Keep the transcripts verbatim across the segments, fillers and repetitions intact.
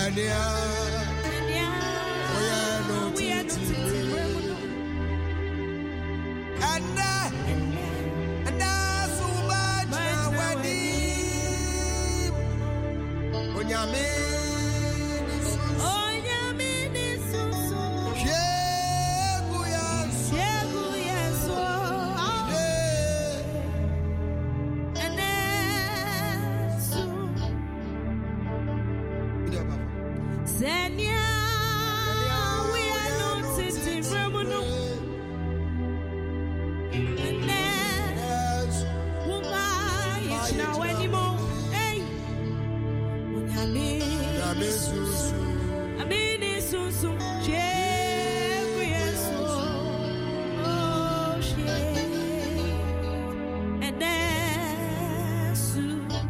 Sania, we are not and and so much when Onyame Onyame Susu Shegu Yasu Shegu Yasu and Su Sania we are not sitting Ramuno now anymore. Hey, Onyame, Onyame Susu, Amini Susu, Shegu Yesu, oh shit, and then Su,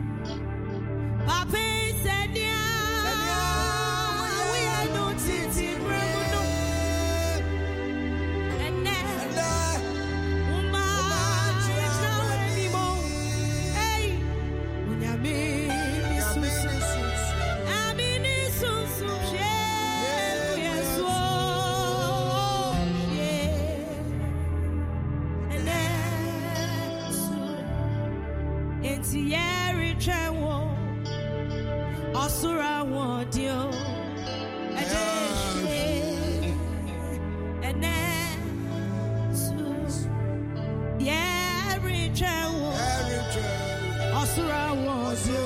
Papa said yeah, we are not sitting Ramuno, and then Uma, now anymore. Amini Susu, Shegu Yesu, and then Su, enti yeri trewo, osura wodio, and then Su, yeri trewo, osura wodio.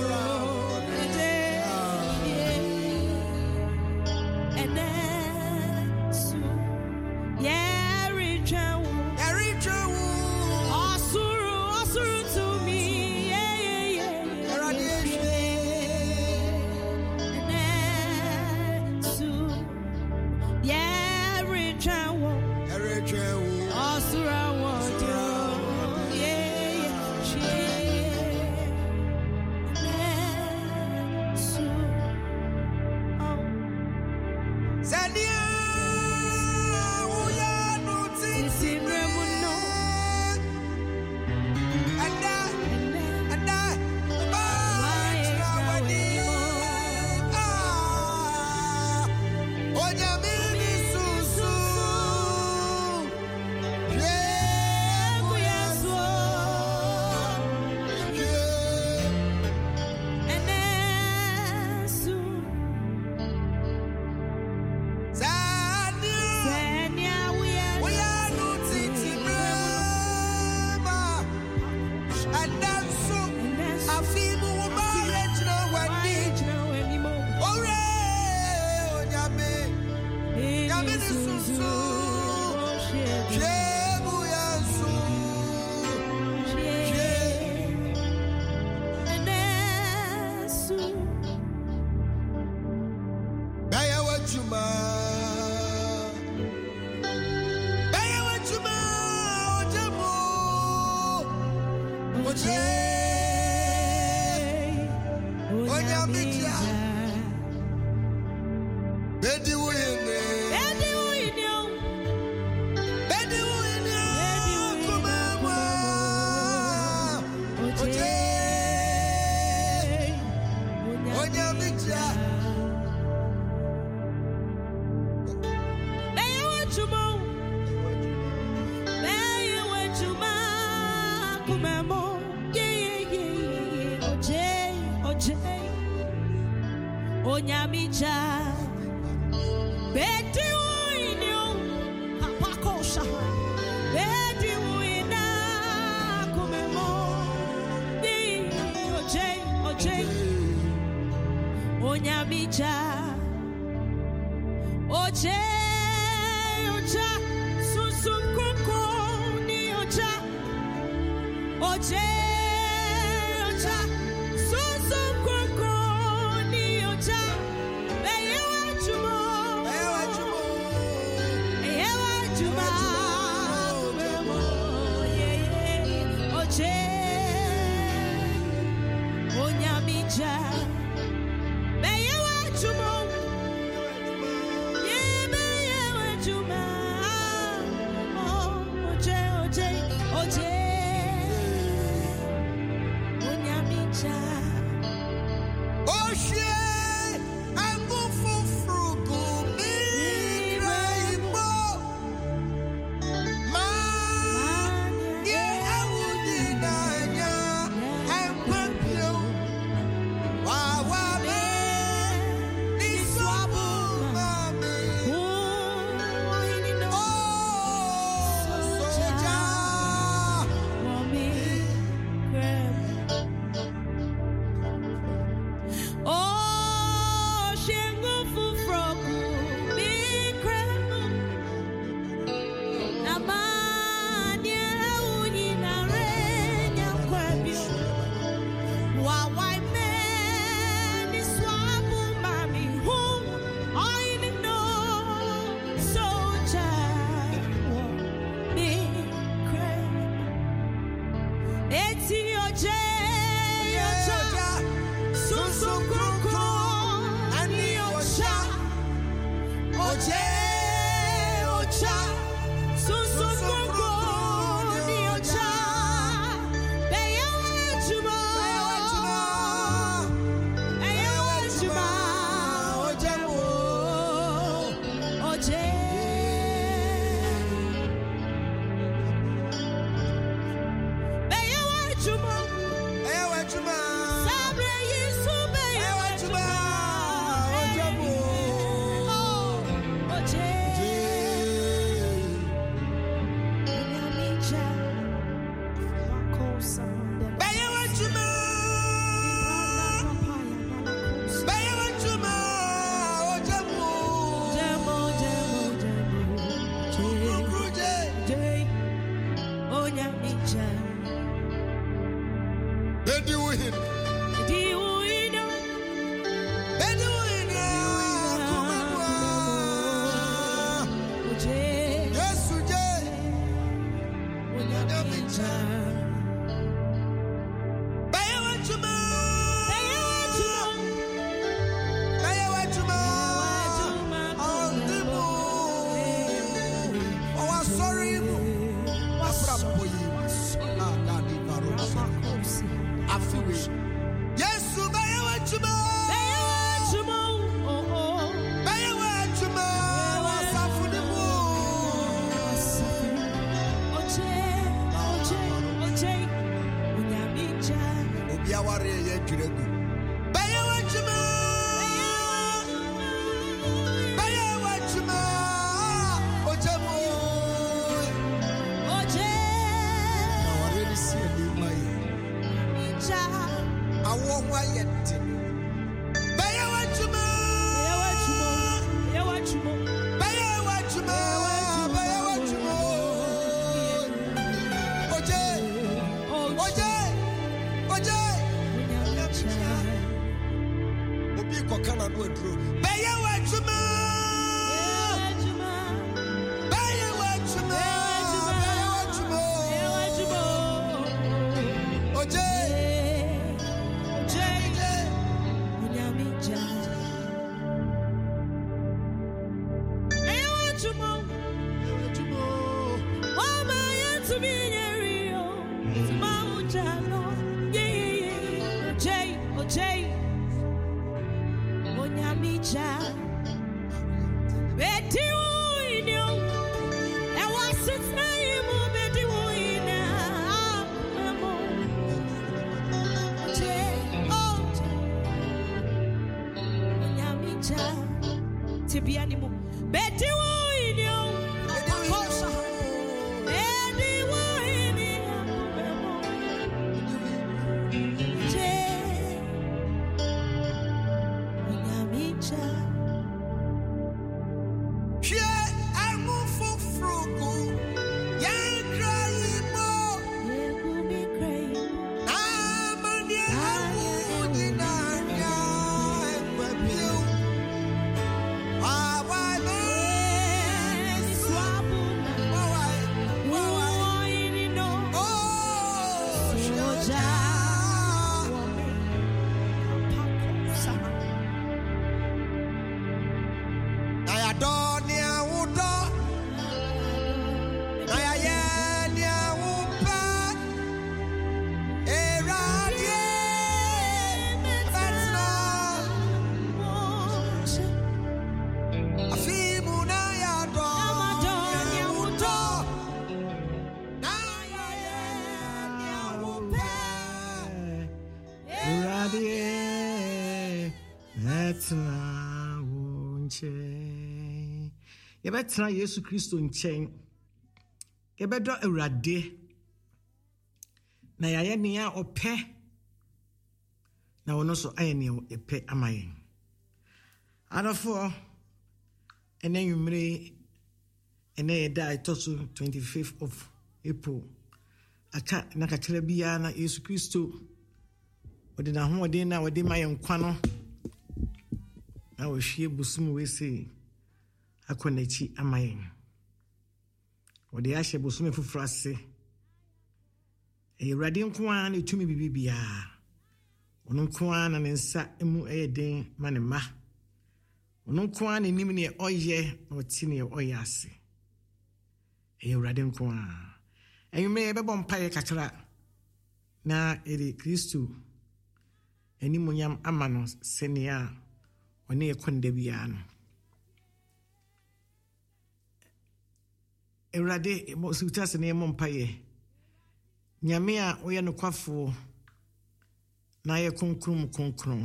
Onyamicha Beti uinio Apakosha Beti uina Kumemo Di Oje Oje Onyamicha Oje Oja Susun Kuko Ni Oja Oje Oja Susun Kuko Ni Oja Beyewa Jumo Beyewa Jumo Beyewa Juma Bemo Ye Oje Onyamicha Beyewa Jumo Ye Beyewa Juma Oje Oje Oje Onyamicha Oshie Angufo Yebetena Yesu Kristo nchen yebedo Awurade na yaye nea ope na wono so aye nea epe amayen adofo ene nwumre ene da itoso twenty-fifth of April aka na kakra bia na Yesu Kristo odi na ho odi na odi mayen kwa no na wo hwie busum we sei akonachi amayen wode ahye bosume fufurase e Awurade nko a na etumi bibibia ɔno nko ara na ne nsa mu ɛyɛ den ma ne ma ɔno nko ara n'anim ne ɔyɛ na ɔte ne ɔyɛ ase ɛyɛ Awurade nko ara ɛnwumere yɛbɛbɔ mpaeɛ kakra na ɛde Kristo animuonyam ama no sɛnea ɔne yɛ kɔnda biara no Awurade mɔsuta sɛ ne yɛmmɔ mpaeɛ Nyame a ɔyɛ nokwafoɔ na yɛ konkrom konkrom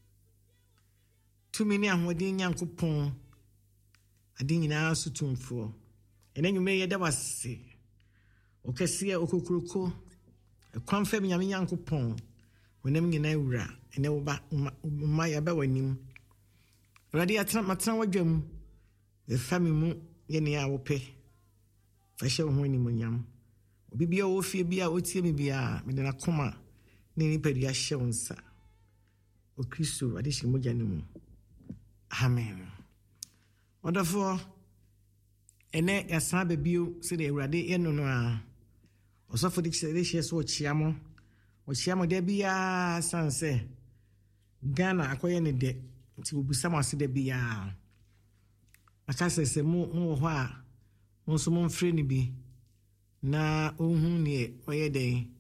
tumi ne ahoɔden Nyankopɔn ade nyinaa so tumfoɔ ɛna nwumere yɛda wase ɔkɛseɛ okokuroko ɛkwan fam Nyame Nyankopɔn wonam nyinaa wura ɛna woba ma yɛba w'anim Awurade yɛtena matena wadwam ɛfa me mu yɛ nea wopɛ fa hyɛ wo ho animuonyam obi bia wo fie bia otie me bia me de na koma ne nipa dia hyɛ wo nsa o Kristo ade hyɛ mogya ne mu amen wonderful ene yasa ba bio se de Awurade eno no a osofo de kyerɛ de hyɛ so ɔkyia mo ɔkyia mo de bia sanse Ghana akoye ne de nti obusa mo ase de bia aka sese mo mo hɔ a mo so mo mfrɛ ni bi na ohun ne ɔyɛ den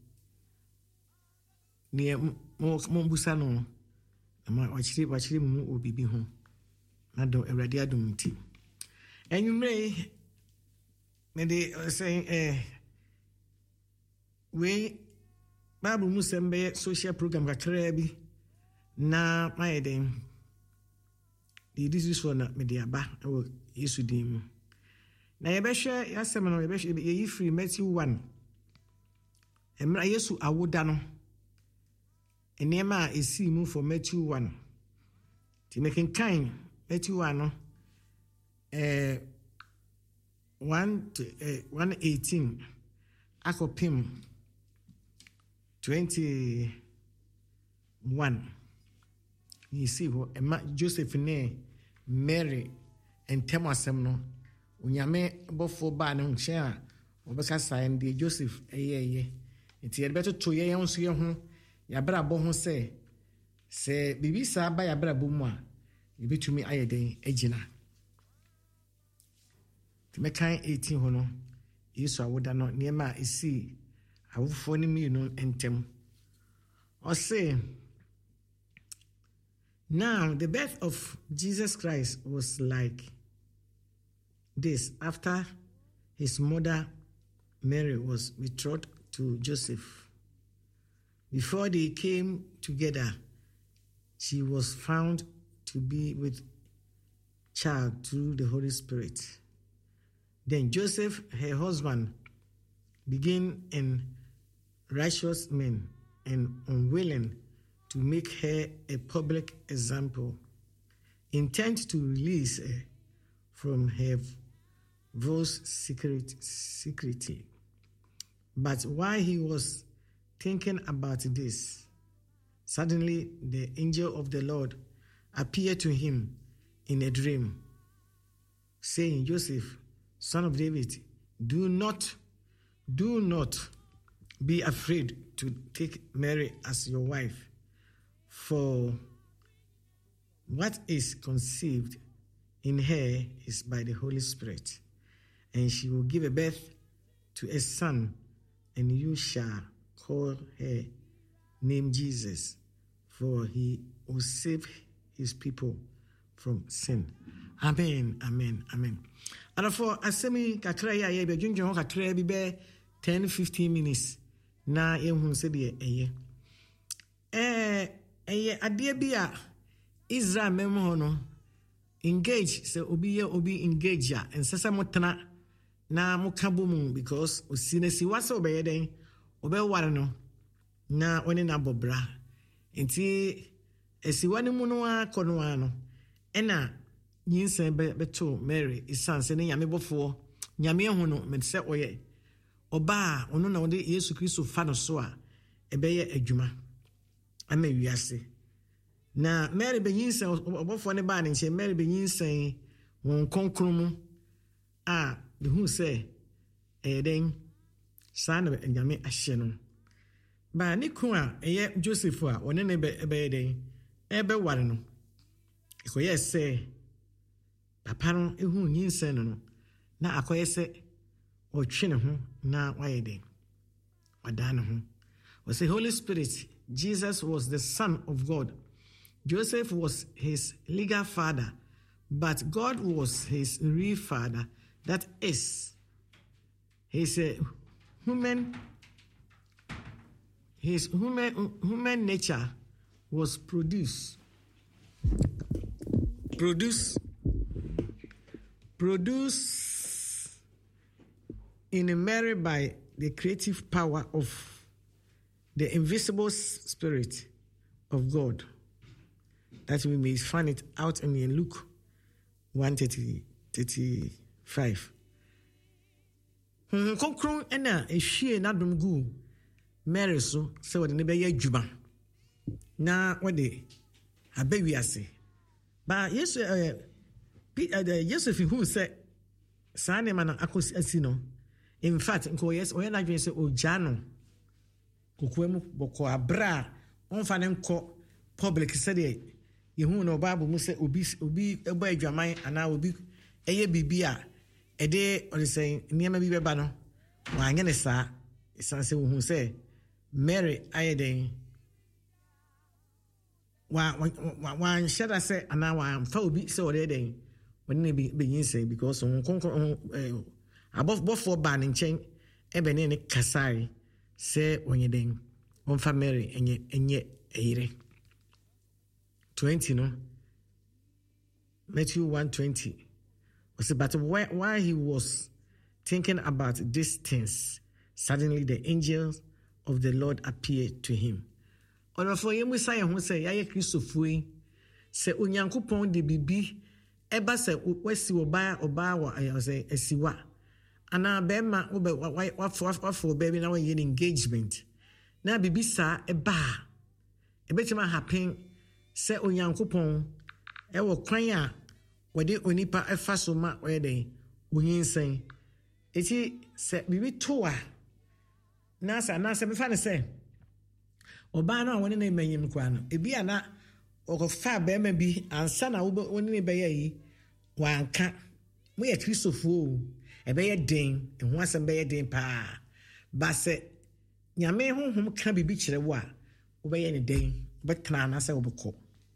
ne mo mo busa no ama ɔkyiri ɔkyiri mu obibi ho na do Awurade adom nti enwumre me de say eh we Bible mu sembe social program kakra bi na my den the this one me de aba o Yesu din mu na yebehwe yasem no yebehwe ye free Matthew one emra Yesu awoda no enema a esi mu for Matthew one ti making kind Matthew one no eh one to eh one eighteen akopim twenty one you see what Emma Joseph ne Mary and Temasem no unyame bofo ba ne nche a obeka sign de Joseph eyeye enti yebeto to ye yonso ye ho ya bra bo ho se se bibi sa ba ya bra bo mu a yebetumi ayeden agina ti mekan eighteen ho no Yesu awoda no niema esi awufo ni mi no entem o say now the birth of Jesus Christ was like this after his mother Mary was betrothed to Joseph. Before they came together, she was found to be with child through the Holy Spirit. Then Joseph, her husband, began in righteous men and unwilling to make her a public example, intent to release her from her vows secret, secretly. But while he was thinking about this, suddenly the angel of the Lord appeared to him in a dream, saying, Joseph, son of David, do not, do not be afraid to take Mary as your wife, for what is conceived in her is by the Holy Spirit, and she will give a birth to a son, and you shall call her name Jesus, for he will save his people from sin. Amen, amen, amen. And for asemi kakra ya ye be dwundwon ho kakra bi be ten fifteen minutes na ehun se de eye. Eh eye ade bi a Israel mem ho no engage se obi ye obi engage a ensese motena na mokabo mu because osinesi wase obeye den obeware no na oni na bobra enti esiwane mu no akono ano ena nyinsen beto Mary isanse ne nyame bofo nyame hu no medse oye oba ono na wode Yesu Kristo fa no so a ebeye adwuma ama wiase na Mary benyinsen obofo ne ba ne nche Mary benyinsen won konkrom mu a de hu se eden sa na nyame ahye no ba ne kun a eye Joseph a one ne be be den e be ware no ikoye se papa no ehu nyinsen no na akoye se o twe ne ho na waye den wada ne ho we say Holy Spirit. Jesus was the Son of God. Joseph was his legal father, but God was his real father. That is, his uh, human, his human, human nature was produced, produced, produced in Mary by the creative power of the invisible spirit of God, that we may find it out in Luke one thirty-five. Konkron ena ehwie nadom gu Mary so se wode ne be ya dwuma na wode abawi ase ba Yesu eh Joseph who say sane man akosi asi no. In fact nko yes oye na dwen se ojano kokoemu boko abra onfa ne nko public said yehu no Bible mu se obi obi ebo adwaman ana obi eye bibia ede on say niam bi beba no wanye ne sa isan se hu se Mary ayeden wa wa shada se ana wa fa obi se ode den woni be be yin say because on konkon above before ban nchen ebe ne ne kasari se onye den on fa Mary enye enye eyire twenty no Matthew one twenty was but why, why he was thinking about these things, suddenly the angels of the Lord appeared to him. Ono for yemu say ho say ya ye Christopher se onyankopon de bibi eba se wasi oba oba wa say asiwa ana be ma wo be wa for baby na we engagement na bibi sa eba ebetima happen se onyankopon e wo kwan a wode onipa efa so ma wede onyensen eti se bibi to a na sa na se me fa ne se oba na woni na manyim kwa no ebi ana okofa be ma bi ansa na wo woni ne be yi wanka mo ye Christopher e be ye den e ho asem be ye den pa ba se nyame honhom ka bibi kire wo a wo be ye ne den but kana na se wo beko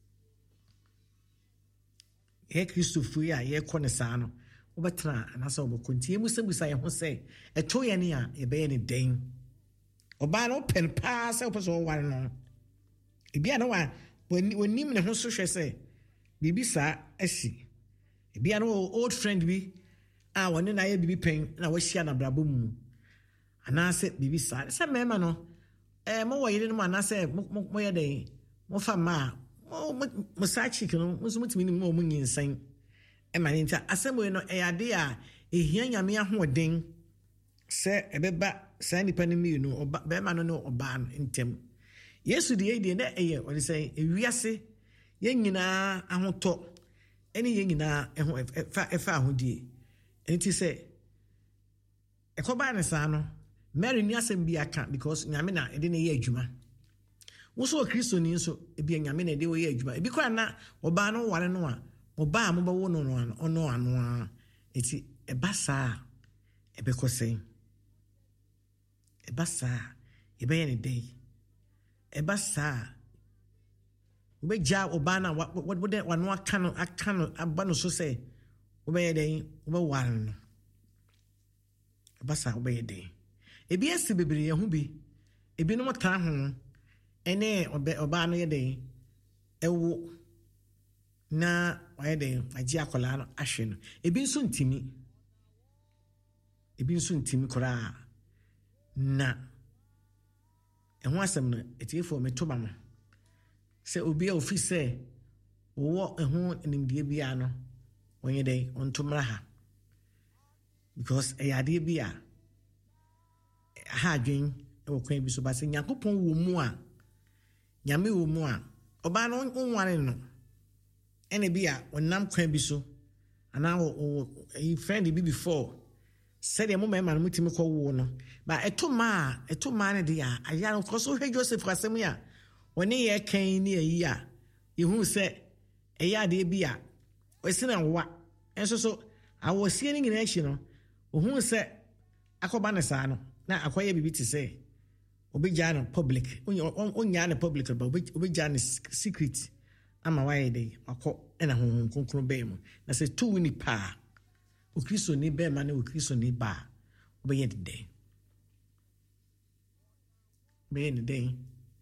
e Christopher ya ye kone sa no wo betra na se wo beko ntie musabusa ye ho se e to ye ne a e be ye ne den oba no pen pa se opeso ware no ebia no wa wonim ne ho so hwe se bibi sa asi ebia no old friend bi a woni na ye bibi pen na wahia na brabo mu ana se bibi sa se mema no eh mo woyire no ana se mo ye den mo fa ma mo sa chiki no mo so mutimi ni mo mo nyinsan e ma nta asemo no e ade a ehia nyame ahoden se ebeba sa nipa ni mi no oba be ma no no oba ntem Yesu de ye na eye o say ewiase ye nyina ahoto ene ye nyina eho efa efa ahodie enti se ekoba ne sa no Mary ni asem bi aka because nyame na ede na ye adwuma wo so Kristo ni so e bi nyame na ede wo ye adwuma e bi kwa na oba no ware no a oba mo ba wo no no ano ono ano enti e basa e be kose e basa e be ye ne dey eba saa obeja obana what would that one aka aka aba no so say obeye den obe war no eba saa obeye den ebi esi bebere ye hu bi ebi no mota ho ene obe oba no ye den ewo na oye den agi akola no ahwe no ebi nso ntimi ebi nso ntimi kora na ehun asem no etiefo metoba mo se obi a ofise wo ehun nimdie bia no wonye dey ontomra ha because e yade bia ha adwen e wo kwan bi so ba se Yakopon wo mu a nyame wo mu a oba no onware no ene bia onam kwan bi so ana wo e friend bi before said the moment man mutimi ko wo no ba eto ma eto ma ne de ya aya no ko so hwe Joseph asem ya woni ye kan ni ayi a yehu se eya de bia osina wa enso so awosie ni nyina achi no ohu se akoba ne sa no na akoye bibi ti se obi jana public onya na public ba obi jana secret ama waye de akọ ena honhon konkron be mu na se tu ni pa o Kristo ni be ma na o Kristo ni ba obeye de de be ni de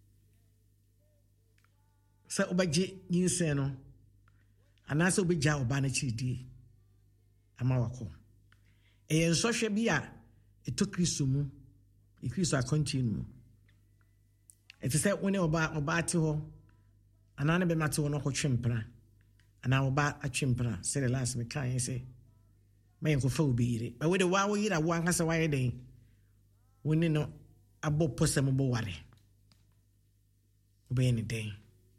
sa obaje yinse no anase obi ja oba na chidi ama wako e ensohwe bia eto Kristo mu e Kristo a continue eti se woni oba oba ate ho anane be mate ho no ko twempra ana oba atwempra se the last me kan say me ko fa obi yire ba we de wa wo yira wo ankasa wa yeden woni no abo posem bo ware obe ni den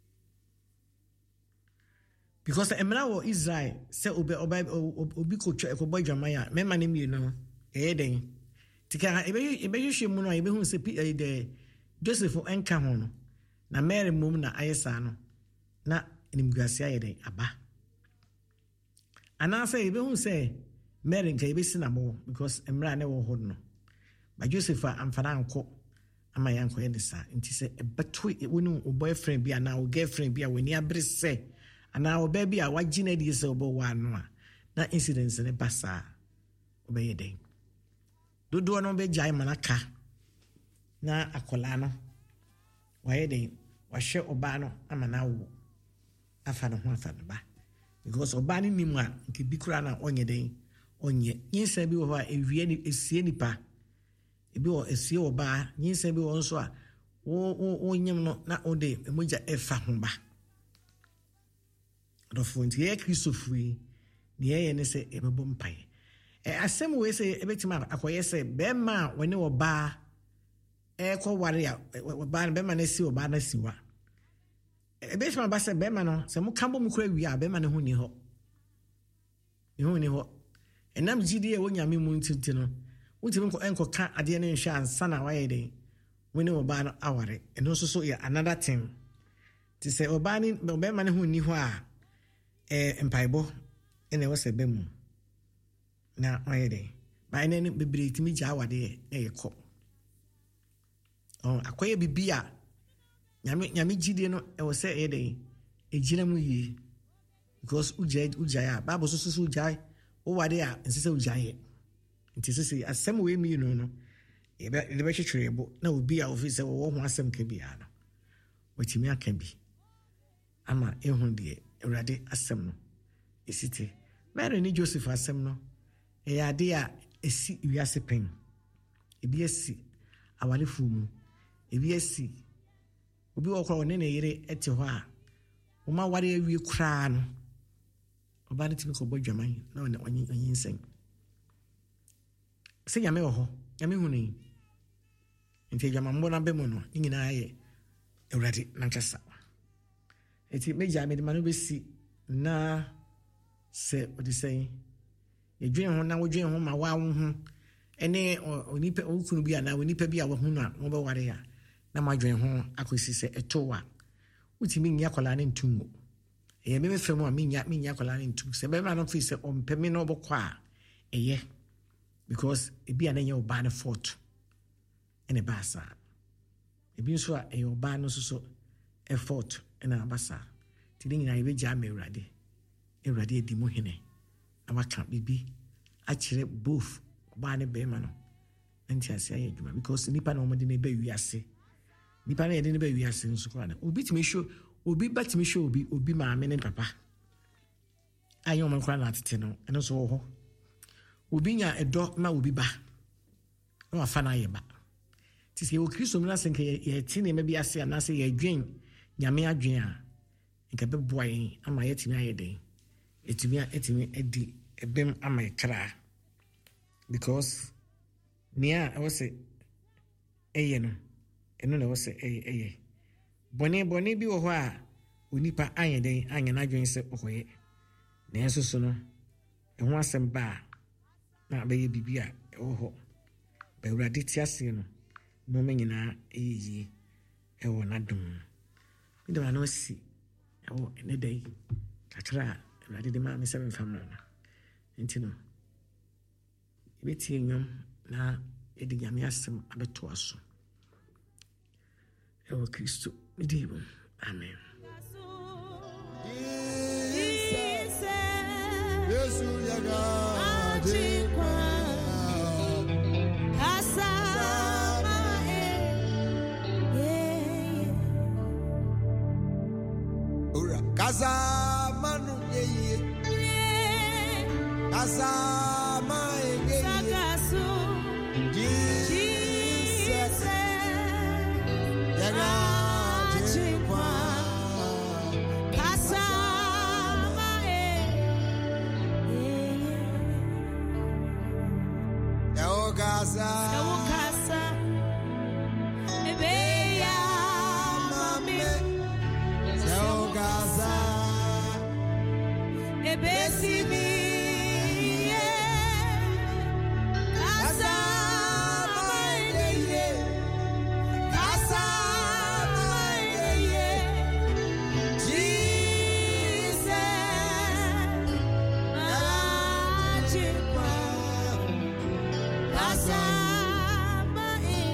because emra wo Israel se obi oba obi ko twa ko boy dwamaya me ma ne mi no e den tika ebe ebe hwe mu no ebe hu se de Joseph enka ho no na Mary mum na ayesa no na nimguase ayede aba ana say ebe hu say Mary nka ebe sinamo because emra ne wo ho no ba Joseph amfana anko ama yanko ye desa nti se ebeto wonu o boyfriend bia na o girlfriend bia woni abre se ana o baby a wagina di se obo wa no a na incidents ne basa obeye den dodo no be jai manaka na akola no waye den wahwe oba no ama na wo afa no ho afa no ba because oba ni nimu a nke bikura na onye den onye yinsa bi wo a ewie ni esie nipa ebi wo esie oba yinsa bi wo nso a wo wo nyem no na ode emoja efa ho ba do fonti ye Christopher ni ye ne se ebebo mpae e asem we se ebetima akoye se be ma woni oba e ko ware a oba be ma na si oba na siwa ebetima ba se be ma no se mu kambo mu kura wi a be ma ne ho ni ho ni ho ni ho enam gidi e wonyame mu ntinti no wotimi ko enko ka ade ne nhwe ansa na waye den woni oba no aware eno so so ya another thing ti se oba ni be ma ne ho ni ho a eh empaibo ene wo se be mu na waye den ba ene ne bebre timi ja awade e yeko oh akoye bibia nyame nyame gidi no e wo se e den e gina mu yi because uja uja ya babo so so uja o wade a nsese uja ye nti sese asem we mi no no e be e be hwehwerebo na obi a office wo ho asem ka bia no watimi aka bi ama ehun de Urade asem no esite Mary ni Joseph asem no e ade a esi wiase pen ebi esi awale fumu ebi esi obi okwa one na yire ete ho a o ma ware awie kura no oba ne timi ko bodwaman na one onyi onyin se nyame wo ho nyame hu ni nti dwama mbo na be mu no nyina aye Urade na nkasa eti meja me de manu besi na se odisai edwen ho na wodwen ho ma wa ho ene onipa okunu bi ana onipa bi a wo hu na wo be ware ya na madwen ho akosi se etowa utimi nya kwala ne ntumu eye me femu a minya minya kwala ne ntumu se be ma no fi se ompemi no bokwa eye because ebi ana nya oba ne fort ene basa ebi nso a e oba no so so effort ena abasa tidin na ibe ja me Urade Urade di mo hene awaka bibi a kire both ba ne be ma no nti ase aye adwuma because nipa na omode ne ba wiase nipa na yede ne ba wiase nso kwa na obi timi show obi batimi show obi obi ma me ne papa ayo man kwa na atete no eno so ho obi nya edo ma obi ba no afa na ye ba ti se o Kristo mna senke ye tine me bi ase na se ye dwen nyame adwen a nka be boy ama yetimi ayeden etimi etimi edi ebem ama ikra because nia I was say eye no eno na was say eye eye bone bone bi wo ho a onipa ayeden anya na adwen se ohoye na enso so no e ho asem ba na be ye bibia oh, by Raditiasino, no menina, easy, a one doom. We don't know see, oh, in a day, I try, and I did the mammy seven family. And you know, between you now, it the Yamiasum a bit to us. Oh, Christo, medieval. Amen. Casa manu ye ye casa mai ye Jesus yaga chikwa casa mai ye yo casa yo casa ebe ya mame yo casa Ebesibi Casa Maye Casa Maye Jesus Najikwa Casa Maye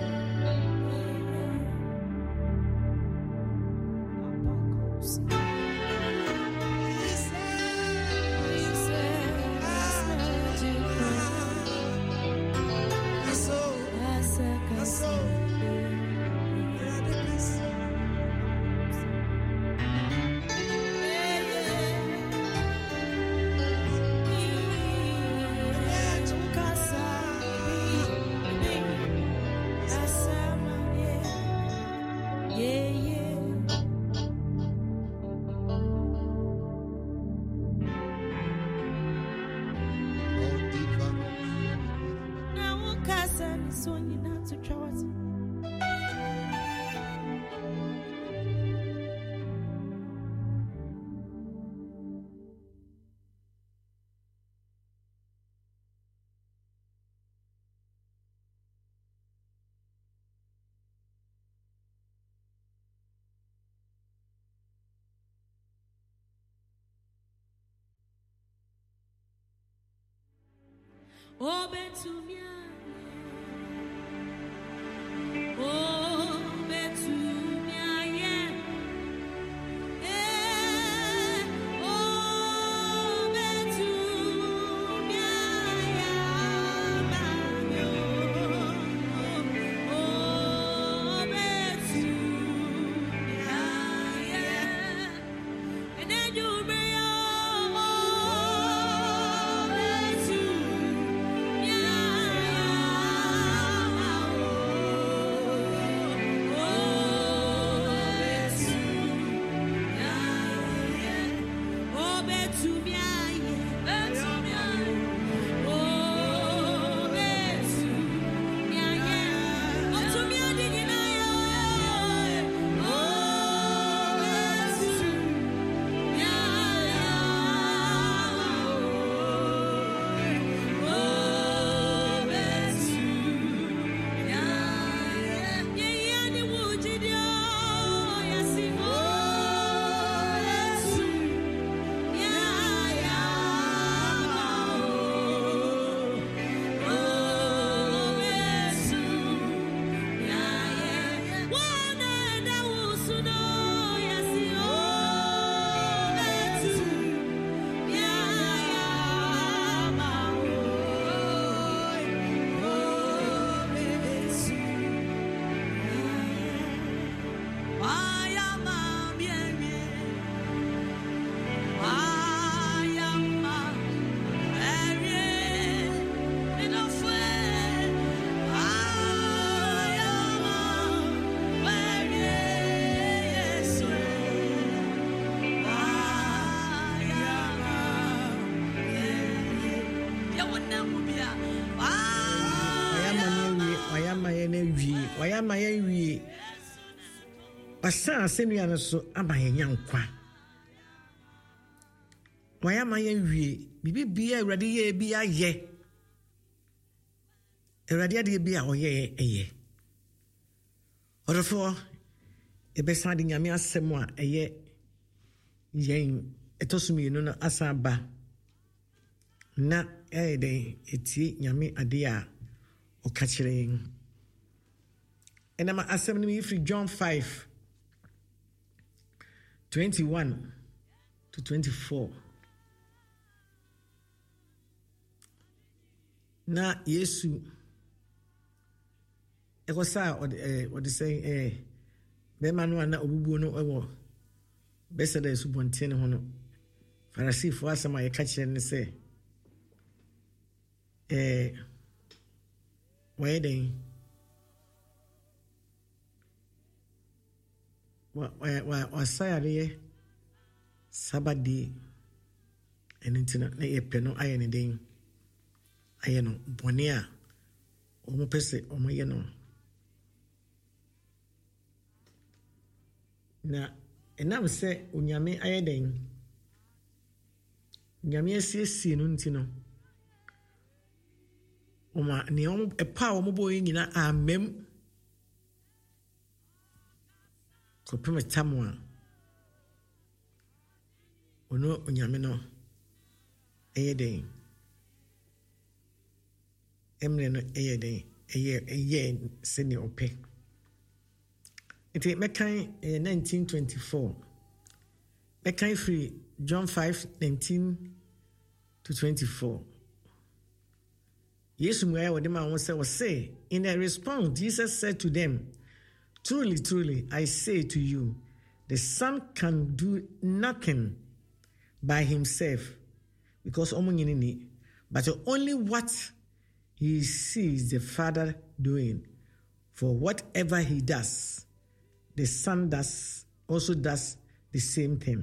Oh, Betumia. Oh, Betumia, yeah. Eh, oh, Betumia, yeah. Oh, Betumia, yeah. And then you bring Wayama ye wi basa asenu no so aba ye nyankwa wayama ye wi bibi bia awrade ye bia ye Awurade ade bi a ɔyɛ ɛyɛ. Ɔdɔfoɔ ɛbɛsan de nyame asɛm a ɛyɛ yɛn ɛtɔsommienu no asan ba na ɛyɛ dɛn ɛtie nyame ade a ɔka kyerɛ yɛn. Ɛnam asɛm no mi firi John five twenty-one to twenty-four. Na Yesu ekosa o de o de say eh be manu na obubuo no ewo be se da subonte ne ho no Farisifo asema ye ka kire ne say eh why den wa wa wa sayare sabadi enintina na ye pe no aye ne den aye no bone a omo pese omo ye no na enam se onyame aye den nyame asiesie no ntino oma ne omo epa omo boy nyina amem ko peme tamwa ono onyame no aye den emre no aye den aye aye sene ope. It mekan nineteen twenty-four. Mekan free John five nineteen to twenty-four. Yesu mwaya wadema wonse wase. In a response, Jesus said to them, "Truly, truly, I say to you, the Son can do nothing by himself, because omunyini, but only what he sees the Father doing. For whatever he does, the Son does also does the same thing."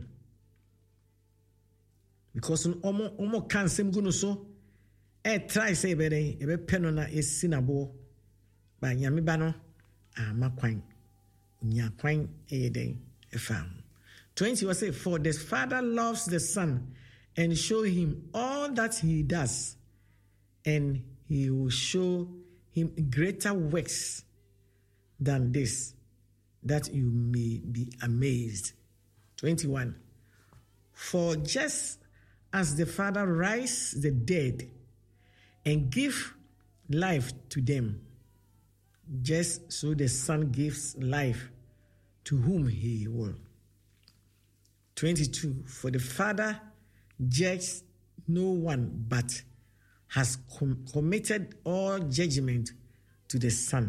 Because omo omo kan sem gunu so e try say be den e be peno na esinabo ba nyame ba no ama kwan nya kwan e den e fam. twenty was say, "For the Father loves the Son and show him all that he does, and he will show him greater works than this, that you may be amazed." twenty-one. "For just as the Father raises the dead and gives life to them, just so the Son gives life to whom he will." twenty-two. "For the Father judges no one, but has com- committed all judgment to the Son,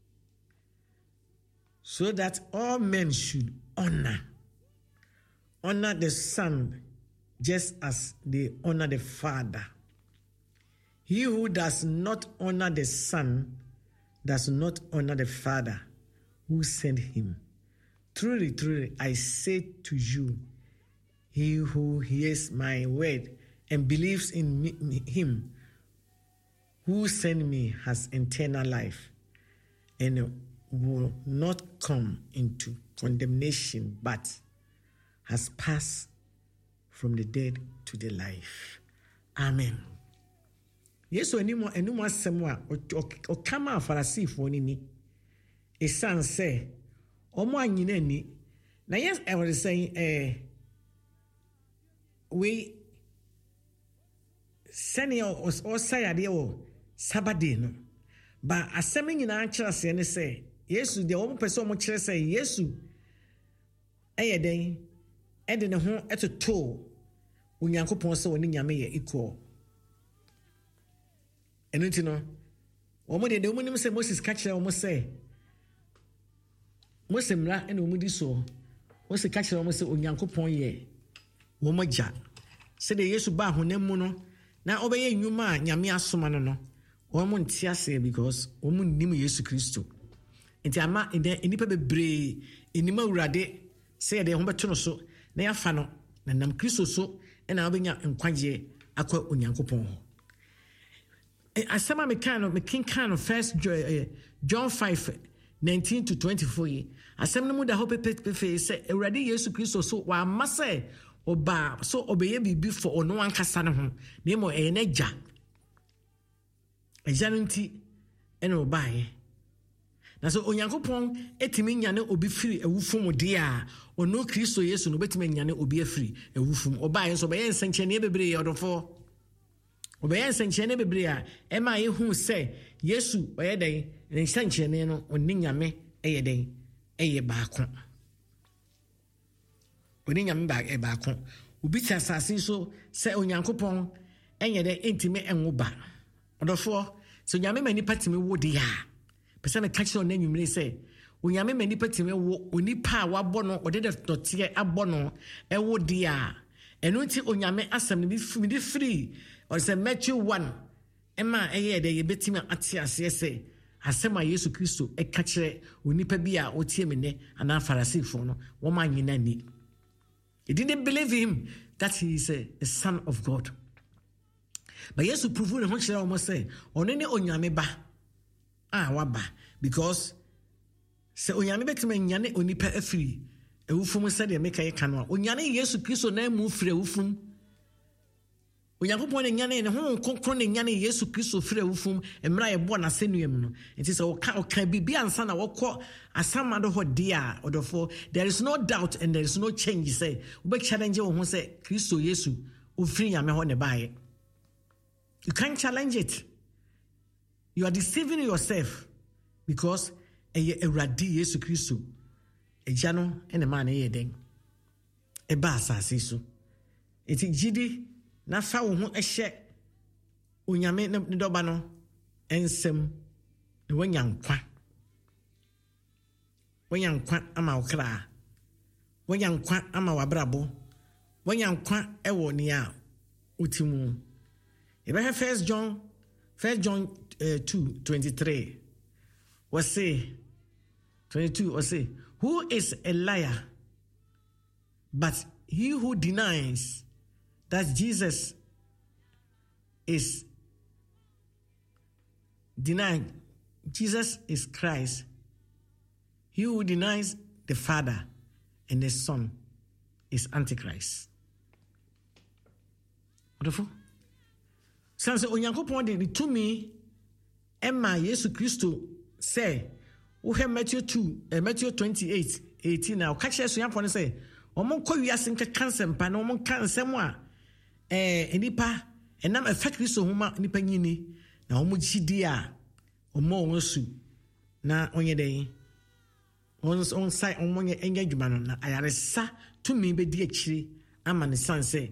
so that all men should honor honor the Son just as they honor the Father. He who does not honor the Son does not honor the Father who sent him. Truly, truly, I say to you, he who hears my word and believes in me, him who sent me has eternal life, and will not come into condemnation, but has passed from the dead to the life. Amen. Yesu enimo enimo asɛm a ɔkama Farisifo ni ni esan sɛ ɔmo anyina ni na yes I was saying eh we sɛnea ɔsayade wɔ Sabbath no ba asɛm nyinaa kyerɛ sɛ ne sɛ Yesu de ɔmo pɛ sɛ ɔmo kyerɛ sɛ Yesu ɛyɛ den ɛde ne ho ɛtoto Onyankopɔn sɛ ɔne nyame yɛ equal. Ɛno nti no ɔmo de de ɔmo nim sɛ Moses ka kyerɛ ɔmo sɛ Moses mmara ɛna ɔmo di so Moses ka kyerɛ ɔmo sɛ Onyankopɔn yɛ wɔn agya sɛ de Yesu ba honam mu no na ɔbɛyɛ nnwuma a nyame asoma no no ɔmo nte ase because ɔmo nim Yesu Kristo. Nti ama nipa bebree enima Awurade sɛ yɛde ho bɛto no so na yɛafa no na nam Kristo so ɛna ɔbɛnya nkwagye akɔ Onyankopɔn ho. Asama me kind of me king kind of first John five nineteen to twenty-four ye asem no mu da ho pepe say Awurade Yesu Kristo so wa mase oba so obeye bibi for ono ankasa ne ho na mo e na gya agya no nti ene obaye na so onyankopon etimi nyane obi firi ewufum de a ono Kristo Yesu no betimi nyane obi afiri ewufum obaye so be yensenchene bebre ye odofo obaye yensenchene bebre a ema ye hu se Yesu oye den yensenchene no onni nyame eye den eye baako onni nyame ba e baako obi tasase so se onyankopon enye de entimi enwo ba odofo so nyame mani patimi wo de a pese na catch on enwumre say onyame mani patimi wo onipa a wabɔ no ɔde de tote abɔ no ɛwo de a ɛno nti onyame asɛm ne bi di free or say Matthew one ɛma ɛyɛ de yebetimi ate ase sɛ asɛm a Yesu Kristo ɛka kyerɛ onipa bi a otie me ne ana Pharisee no wɔma nyina ni. He didn't believe him that he is a, a son of God. But Yesu prove ne ho kyerɛ wɔn sɛ ɔno ne onyame ba ah waba because se onyame betime nyane onipa afiri ewufum se de meka yeka no a onyane Yesu Kristo na mu firi ewufum onyankopon ne nyane ne ho konkron ne nyane Yesu Kristo firi ewufum emra ye bo na senuam no enti se oka oka bibia ansa na wokɔ asama do ho dia odofo there is no doubt and there is no change say we challenge wo ho say Kristo Yesu ofiri nyame ho ne baaye. You can't challenge it. You are deceiving yourself because eye Awurade Yesu Kristo eja no ene ma na ye den e ba asase so eti gidi na fa wo ho ehye onyame ne doba no ensem ne wanyankwa wanyankwa ama okra wanyankwa ama wabrabo wanyankwa ewo ne a utimu e be first John first John uh, two twenty-three was say twenty-two was say who is a liar but he who denies that Jesus is denying Jesus is Christ. He who denies the Father and the Son is Antichrist. Wonderful. Sanse onyankopon de to me Emma Yesu Kristo say we have Matthew two uh, Matthew twenty-eight eighteen now catch us yampon say omon ko wiase nka kansem pa na omon kansem a eh enipa enam efa Kristo homa nipa nyini na omon gidi a omon wonsu na onye den on on sai omon ye enya dwuma no na ayaresa to me be di akiri ama ne sanse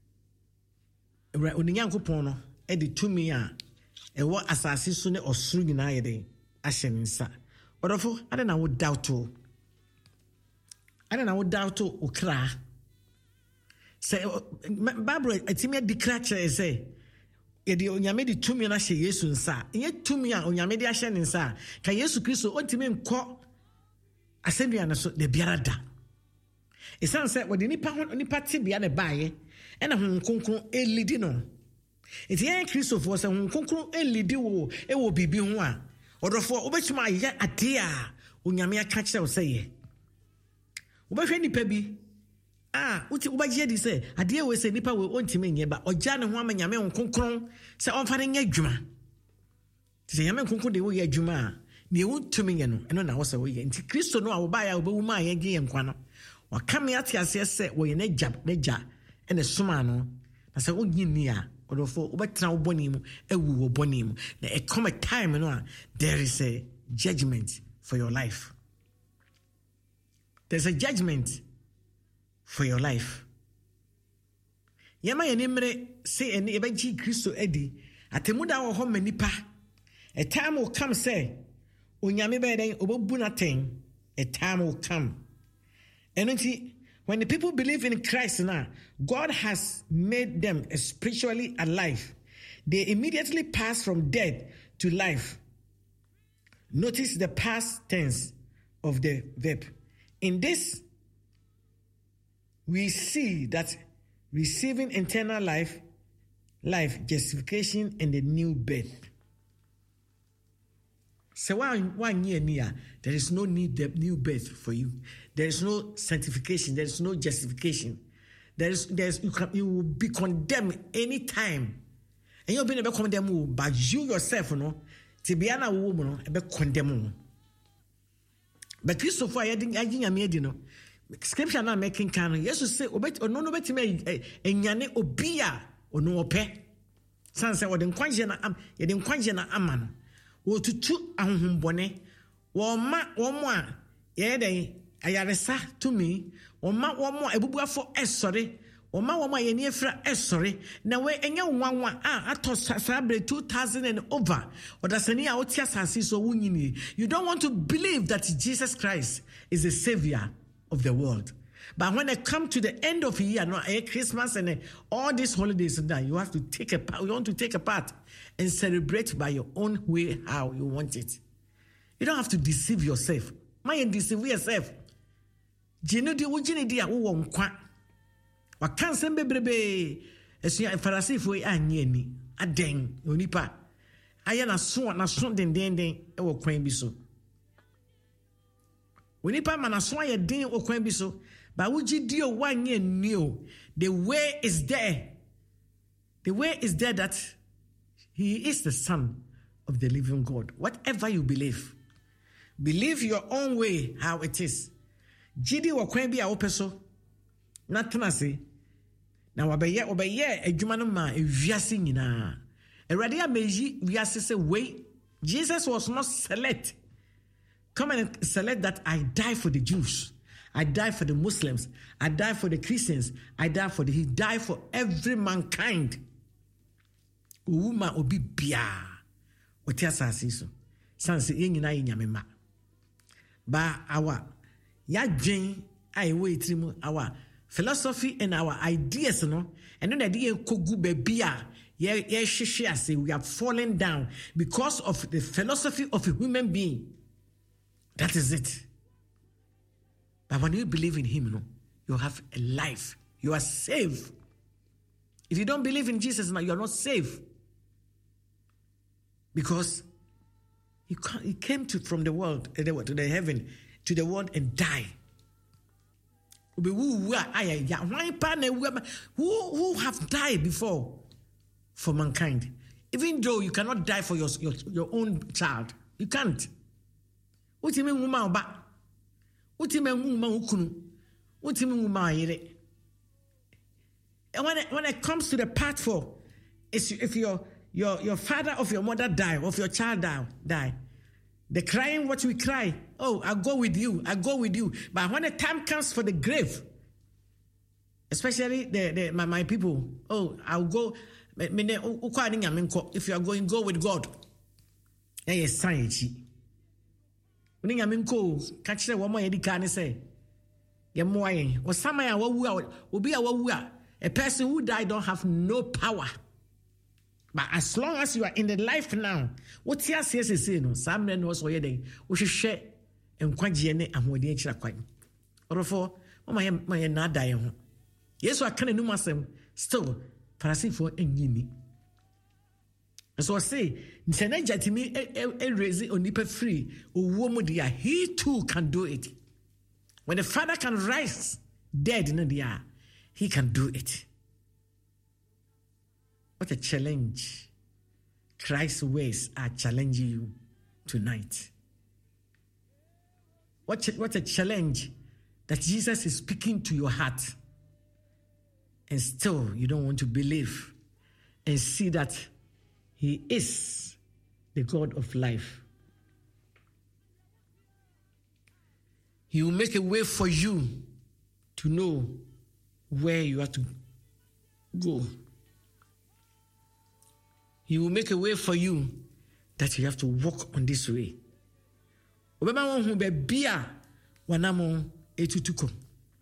onyankopon no e de to me a ewo asase so ne osuru nyina ye den ahye nsa odofo ade na wo doubt o ade na wo doubt o okra say Bible atimi declare chere say ye de onyame de to me na hye Yesu nsa ye to me a onyame de ahye ne nsa ka Yesu Kristo ontimi nkɔ asendua na so de biara da esan say wo de nipa ho nipa tibia ne baaye ena ho konkron elidi no eti yan Kristo fo say ho konkron elidi wo e wo bibi ho a odofo obetuma aye ade a onyame aka kire wo say ye obehwe nipa bi ah uti ubaje di say ade we say nipa we ontime nye ba oja ne ho amanyame ho konkron say onfa ne nya adwuma ti nyame konkron de wo ye adwuma a ne wontumi nye no eno na wo say wo ye nti Kristo no a wo ba ya obewu ma ye gye nkwa no wakame ate ase say wo ye na gya na gya ene soma no na say onyini a odofo obetra wo boni mu ewu wo boni mu na e come a time no a there is a judgment for your life. There's a judgment for your life. Yama yenimre say eni ebeji Kristo edi atemuda wo ho manipa a time will come say onyame be den obobu naten a time will come. And when the people believe in Christ now, God has made them spiritually alive. They immediately pass from death to life. Notice the past tense of the verb. In this, we see that receiving eternal life, life, justification, and the new birth. So one, one year near, there is no need the new birth for you. There is no sanctification. There is no justification. There is, there is you can you will be condemned anytime. And you'll be never condemned, but you yourself, you know, Tibiana woman, a be condemn. But Christopher, I didn't I no. Scripture now making canon. Yes, to say, obet or no, no, bet me a yane obia or no pe. Sansa or the quanjana am, ye den quanjana aman. Wo to two ahum bone, wo ma, wo mo, ye den, ayaresa to me, wo ma, wo mo, a bubua for es sorry, wo ma, wo ma, ye near fra es sorry. Now, we enya one one, ah, I thought celebrate two thousand and over, or that's any out here, so winning. You don't want to believe that Jesus Christ is the Savior of the world. But when it comes to the end of the year, no, Christmas and uh, all these holidays and that, you have to take a part, you want to take a part and celebrate by your own way how you want it. You don't have to deceive yourself. Mind deceive yourself. Jino di ujini di ya uwa mkwa. Wakanse mbebrebe. Esu ya farasi fwe a nyeni. A deng. Yonipa. Aya na suwa na suwa den den den. Ewa kwen biso. Winipa manaswa ye din okwan bi so ba wuji dio wanye new. The way is there. The way is there that he is the son of the living God. Whatever you believe, believe your own way how it is. Jidi wakwan bi a opeso na tenase na wabeye obeye adwuma no ma ewiase nyina. Erade ameji wiase say wait, Jesus was not select. Come and select that I die for the Jews. I die for the Muslims. I die for the Christians. I die for the... He died for every mankind. Uma obi bia. Oti asasi so. Sanse yenyina yenyamema. Ba awa ya dwen ai we trimu our philosophy and our ideas no. And no dey kogu bebia. Ye ye hwehwe ase we have fallen down because of the philosophy of a human being. That is it. But when you believe in him, no, you have a life. You are saved. If you don't believe in Jesus now, you are not saved. Because he, he came to from the world, to the heaven, to the world and died. Who, who have died before for mankind? Even though you cannot die for your, your, your own child. You can't. Utime nguma oba. Utime nguma ukunu. Utime nguma ayere. And when it, when it comes to the part four, it's if your your your father of your mother die, of your child die, die, the crying what we cry, oh, I go with you, I go with you. But when the time comes for the grave, especially the, the my, my people, oh, I'll go. If you are going, go with God. Yes, science. When you mean ko catch the woman you can say, Yamoy, or some will be a a person who died don't have no power. But as long as you are in the life now, what you say is no, some men was already, we should share and quantiane and what the extra quite. Or for my my not dying. Yes, I can't do myself still, Parasi for any. So I say, Nsenaja to me, a raise on nipa free, or woman, he too can do it. When the father can rise dead in the air, he can do it. What a challenge. Christ's ways are challenging you tonight. What a, what a challenge that Jesus is speaking to your heart. And still you don't want to believe and see that he is the God of life. He will make a way for you to know where you have to go. He will make a way for you that you have to walk on this way. Obama won be bia wanamo etutuko.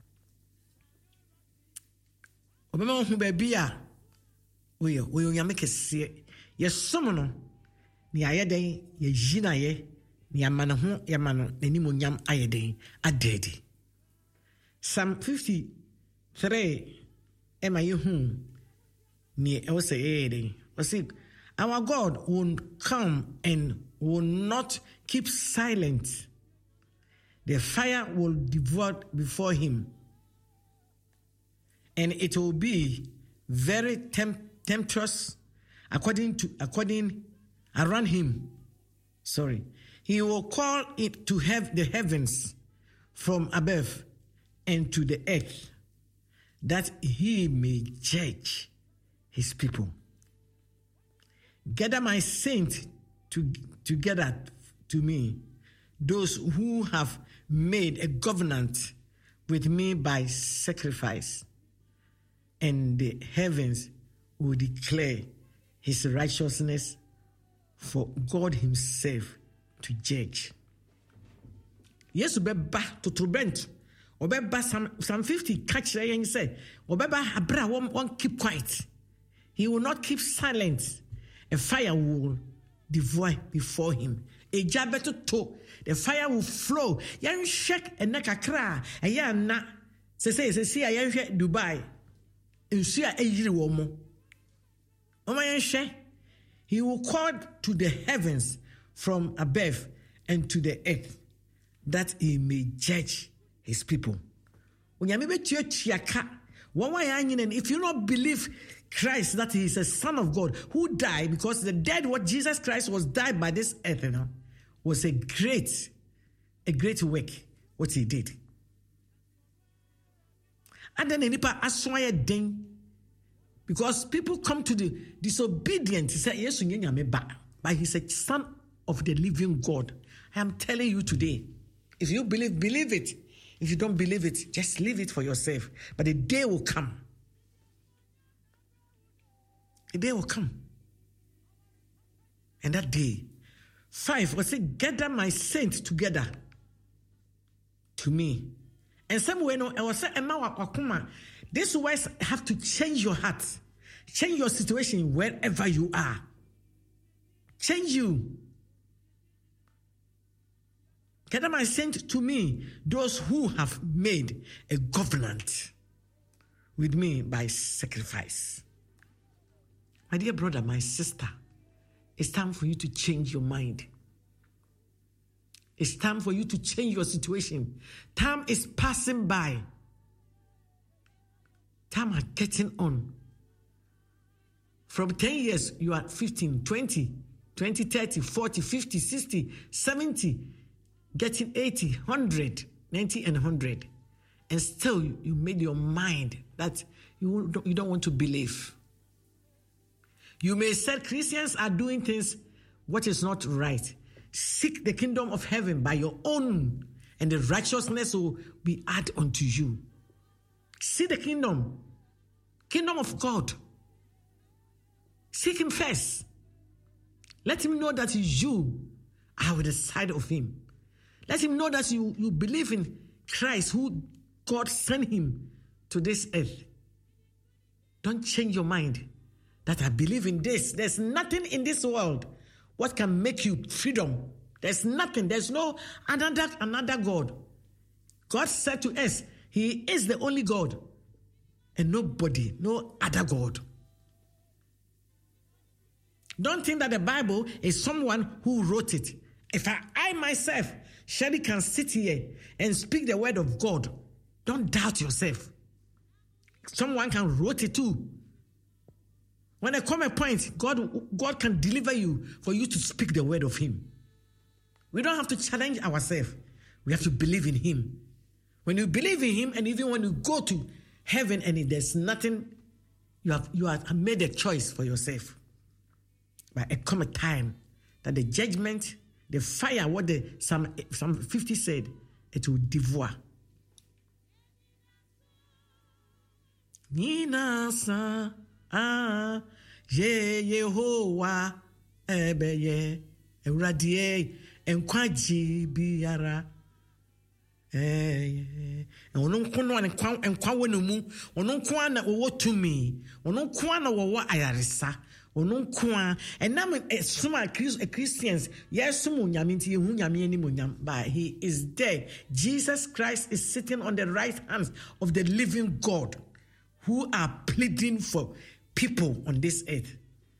Obama won be bia we we nyame kese. Yes, someone ni ayeden ye jina ye ni amana ho ye mano nani mo nyam ayeden adedi. Psalm fifty-three ema ye hu ni e wo say ayeden. O say our God will come and will not keep silent. The fire will devour before him, and it will be very temp- tempestuous according to according around him. Sorry. He will call it to have the heavens from above and to the earth, that he may judge his people. Gather my saints to, together to me, those who have made a covenant with me by sacrifice, and the heavens will declare his righteousness, for God himself to judge. Yes, obeba totorobent, obeba Psalm Psalm fifty catch there and say, obeba abra won't, won't keep quiet. He will not keep silent. A fire will devour before him. A jabeto to the fire will flow. Yan shake and nakakra, and yan na say say say see a yan Dubai. In see a yiri womo. Oma yan shake. He will call to the heavens from above and to the earth, that he may judge his people. If you don't believe Christ, that he is a son of God who died, because the dead, what Jesus Christ was died by this earth, you know, was a great, a great work, what he did. And then nipa aswaya ding. Because people come to the disobedient, he said, yes, but he's a son of the living God. I am telling you today, if you believe, believe it. If you don't believe it, just leave it for yourself. But the day will come. The day will come. And that day, five, will say, gather my saints together to me. And somewhere, no, I was saying, these words have to change your heart, change your situation wherever you are, change you. Gather my saints to me, those who have made a covenant with me by sacrifice. My dear brother, my sister, it's time for you to change your mind. It's time for you to change your situation. Time is passing by. Time are getting on. From ten years, you are fifteen, twenty, twenty, thirty, forty, fifty, sixty, seventy, getting eighty, one hundred, ninety, and one hundred. And still, you, you made your mind that you don't, you don't want to believe. You may say Christians are doing things what is not right. Seek the kingdom of heaven by your own, and the righteousness will be added unto you. See the kingdom, kingdom of God. Seek him first. Let him know that you are with the side of him. Let him know that you, you believe in Christ, who God sent him to this earth. Don't change your mind that I believe in this. There's nothing in this world what can make you freedom. There's nothing. There's no another, another God. God said to us, he is the only God, and nobody, no other God. Don't think that the Bible is someone who wrote it. If I, I myself, Sherry, can sit here and speak the word of God, don't doubt yourself. Someone can wrote it too. When there come a point, God, God can deliver you for you to speak the word of him. We don't have to challenge ourselves. We have to believe in him. When you believe in him, and even when you go to heaven and there's nothing, you have you have made a choice for yourself. But there come a time that the judgment, the fire, what the Psalm, Psalm fifty said, it will devour. Nina sa ah ye Yehovah ebeye ewradie enkwaji biara. Eh, ono nko no enkwa enkwa wonu mu, ono nko na wo tumi, ono nko na wo ayaresa, ono nko and now some Christians, yes, some nyame nti ehu nyame ani monyam, but he is there. Jesus Christ is sitting on the right hand of the living God, who are pleading for people on this earth.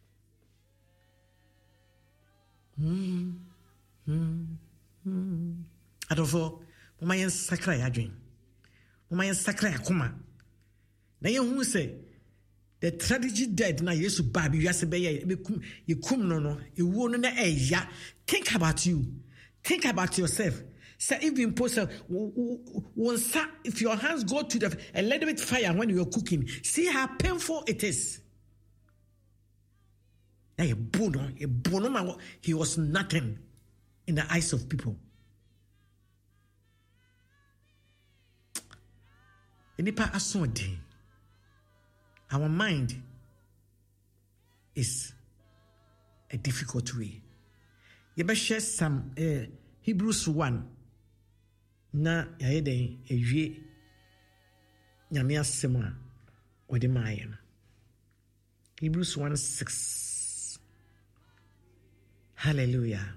Hmm. Hmm. Hmm. Adofo Mama yen sakra ya dwen. Mama yen sakra ya koma. Na yen hu se the tragedy dead na yesu ba bi wiase be ye kum ye kum no no ewu no na eya. Think about you. Think about yourself. Say even post if your hands go to the a little bit fire when you're cooking, see how painful it is. A bono, a bono, he was nothing in the eyes of people. Our mind is a difficult way. You better share some uh, Hebrews one. Na yaede ewie nyame asema ode maaye no. Hebrews one six. Hallelujah.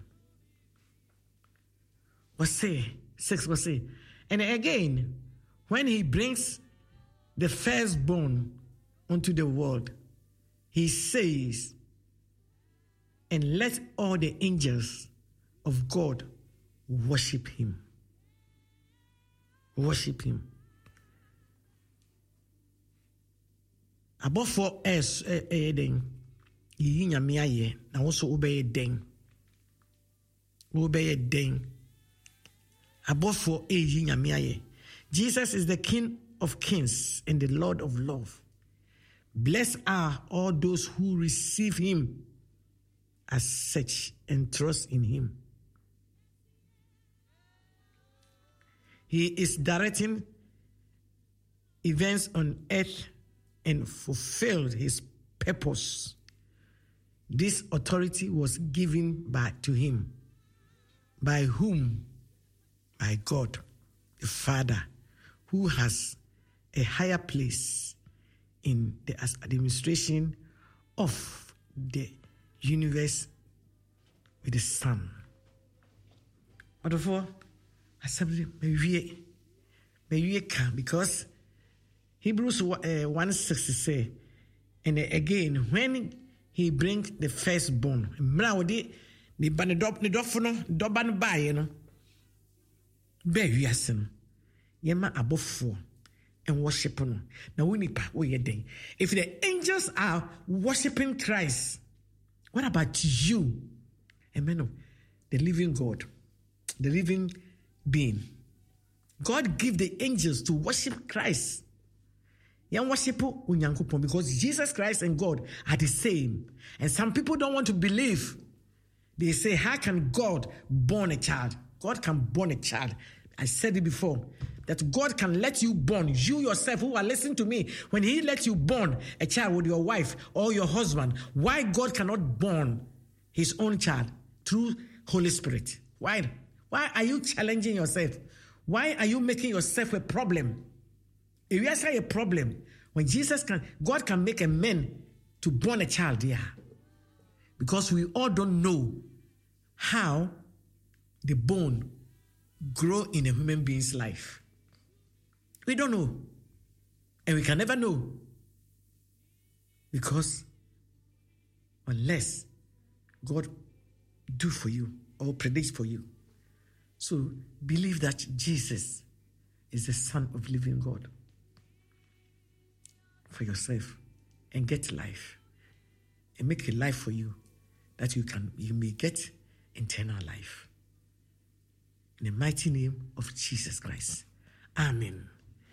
What say? six was say. And again, when he brings the firstborn onto the world, he says, and let all the angels of God worship him. Worship him. Above for us, a ding, yinya miaye, na also obey a ding. Obey a ding. Above for a yinya miaye. Jesus is the King of kings and the Lord of love. Blessed are all those who receive him as such and trust in him. He is directing events on earth and fulfilled his purpose. This authority was given by to him. By whom? By God, the Father, who has a higher place in the administration of the universe with the Son. Wonderful. Assembly, maybe maybe can because Hebrews uh, one sixty say, and again when he brings the firstborn, mrawdi ni banedop ni dofono doban baye no be wiase no yema abofo and worship no na wonipa wo ye den. If the angels are worshiping Christ, what about you? Amen. The living God, the living being. God give the angels to worship Christ. Yan worship unyankopon because Jesus Christ and God are the same. And some people don't want to believe. They say, how can God born a child? God can born a child. I said it before, that God can let you born, you yourself who are listening to me, when he let you born a child with your wife or your husband, why God cannot born his own child through Holy Spirit? Why? Why are you challenging yourself? Why are you making yourself a problem? If you say a problem, when Jesus can, God can make a man to born a child, yeah. Because we all don't know how the bone grow in a human being's life. We don't know. And we can never know. Because unless God do for you or predict for you. So believe that Jesus is the Son of living God for yourself and get life and make a life for you that you can you may get eternal life. In the mighty name of Jesus Christ. Amen.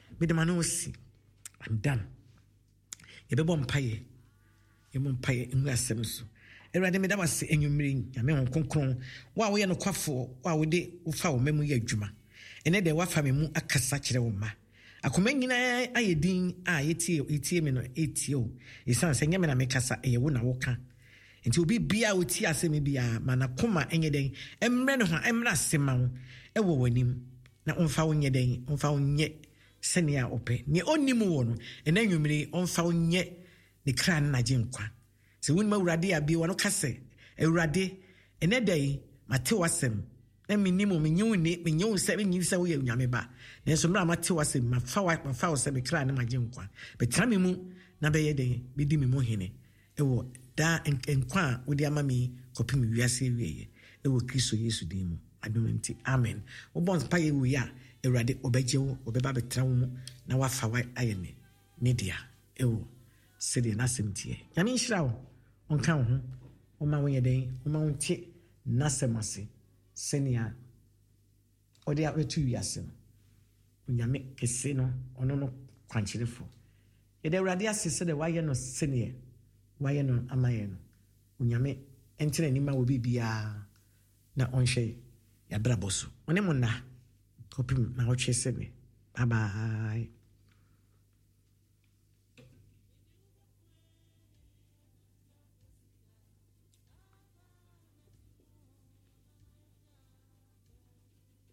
I'm done. Yebebo mpaye. Yemo mpaye ngu asem so. Erade me da wase enwumiri ya me hon konkron wa wo ye no kwafo wa wo de wo fa wo memu ye adwuma. Ene de wa fa me mu akasa kire wo ma. Akoma nyina ayedin a yetie yetie me no etie o. Isan se nyame na me kasa eye wo na wo ka. Enti obi bia wo tie asem bia mana koma enye den emre no ho emra asema wo e wo wanim na onfa wo nye den onfa wo nye sene a ope ne onimu wo no ena nwumiri onfa wo nye ne kra na gyenkwa. Se won ma urade abi wo no kase urade ene dai mate wasem na minimo menyu ne menyu se menyu se wo ye nyame ba na so mra mate wasem ma fa wa ma fa wo se be kra na magyenkwa betra me mu na be ye den be di me mu hene e wo da enkwa wo di amami kopim wiase wieye e wo Kristo Yesu din mu adonti amen. Wo bon pa ye wo ya urade obeje wo obeba betra wo mu na wa fa wa ayene ne dia e wo sɛdeɛ n'asɛm teɛ nyame nhyira wo ɔnka wo ho ɔma wo yɛ den ɔma wo nte n'asɛm ase sɛnea ɔde abɛto wiase no onyame kɛse no ɔno no kwankyerefo yɛde awurade ase sɛdeɛ wayɛ no sɛneɛ wayɛ no ama yɛ no onyame ɛntena anim a wɔ biribiara na ɔnhwɛ yɛabrabɔ so ɔne mo nna kɔpem na ɔtwe sɛne bye bye.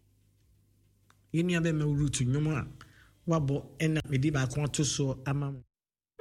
Yɛnua bɛma root nnwom a wabɔ ɛna mede baako ato so ama